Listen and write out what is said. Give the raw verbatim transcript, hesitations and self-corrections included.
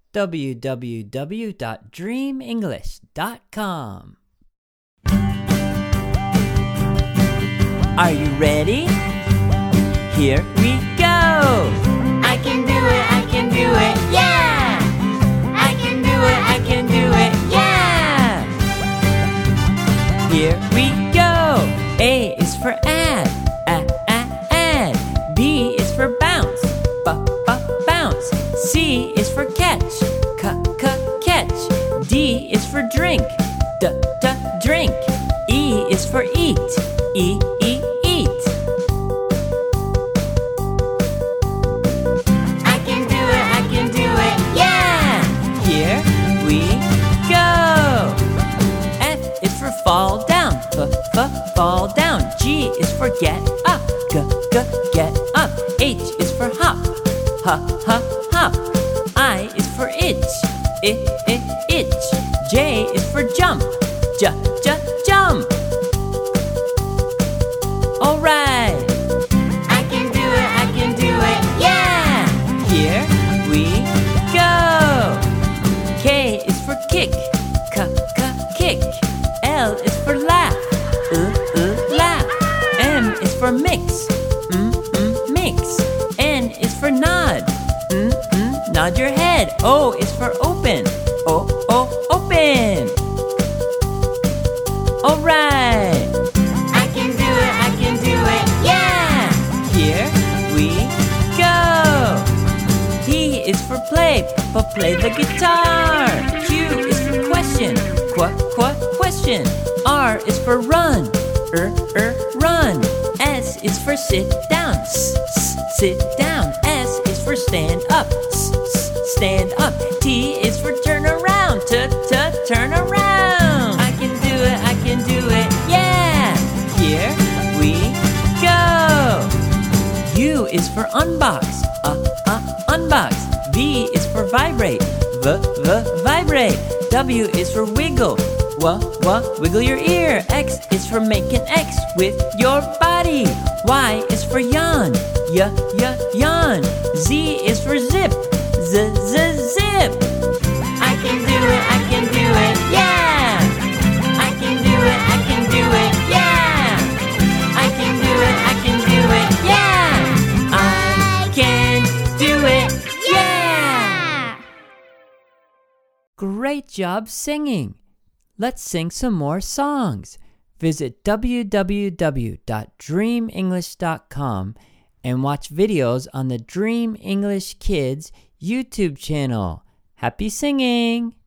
w w w dot dream english dot com. Are you ready? Here we go! I can do it, I can do it, yeah! I can do it, I can do it, yeah! Here we go! A is for add, a, a, add. B is for bounce, b, b, bounce. C is for catch, c, c, catch. D is for drink, d, d, drink. E is for eat, e, e, eat. I can do it, I can do it, yeah! Here we go! F is for fall down, f, f, fall down. G is for get up, g, g, get up. H is for hop, h, h, hop. I is for itch, I, I, itch. J is for jump, j, j, jump. Alright! I can do it, I can do it, yeah! Here we go! K is for kick, k, k, kick. L is for laugh, uh, uh, laugh. M is for mix, mm, mm, mix. N is for nod, mm, mm, nod your head. O is for open, o, o, open. Alright! I can do it, I can do it, yeah! Here we go! P is for play, p, play the guitar. Q is for question, qu, qu, question. R is for run, er, er, run. S is for sit down, s, s, sit down. S is for stand up, s, s, stand up. T is for turn around, t, t, turn around. I can do it, I can do it, yeah! Here we go! U is for unbox, uh, uh, unbox. V is for vibrate, v, v, vibrate. W is for wiggle, w, w, wiggle your ear. X is for make an X with your body. Y is for yawn, y, y, yawn. Z is for zip, z, z, zip. I can do it, I can do it, yeah! I can do it, I can do it, yeah! I can do it, I can do it, yeah! I can do it, yeah! Great job singing! Let's sing some more songs. Visit w w w dot dream english dot com and watch videos on the Dream English Kids YouTube channel. Happy singing!